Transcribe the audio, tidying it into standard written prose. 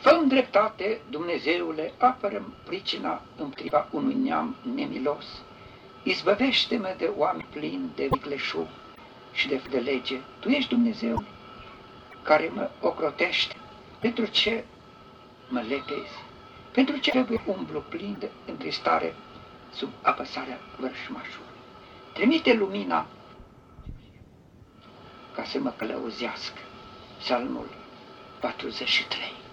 Fă-mi dreptate, Dumnezeule, apără-mi pricina împotriva unui neam nemilos. Izbăvește-mă de oameni plini de vicleșug și de lege. Tu ești Dumnezeu care mă ocrotește. Pentru ce mă lepezi? Pentru ce trebuie umblu plin de întristare sub apăsarea vrășmașului? Trimite lumina ca să mă călăuzească. Psalmul 43.